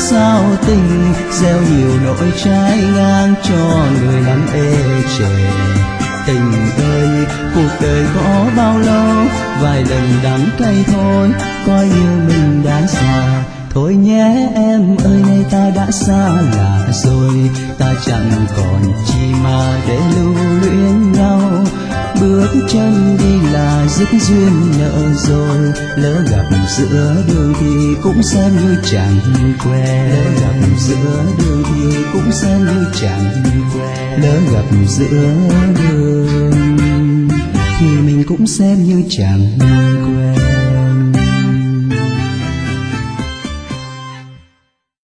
sao tình, gieo nhiều nỗi trái ngang cho người lắm ê chề. Tình ơi, cuộc đời có bao lâu, vài lần đắng cay thôi, coi như mình đã xa. Thôi nhé em ơi, nay ta đã xa lạ rồi, ta chẳng còn chi mà để lưu luyến nhau. Bước chân đi là dứt duyên nợ rồi, lỡ gặp giữa đường thì cũng xem như chẳng quen. Lỡ gặp giữa đường thì cũng xem như chẳng quen. Lỡ gặp giữa đường thì mình cũng xem như chẳng quen.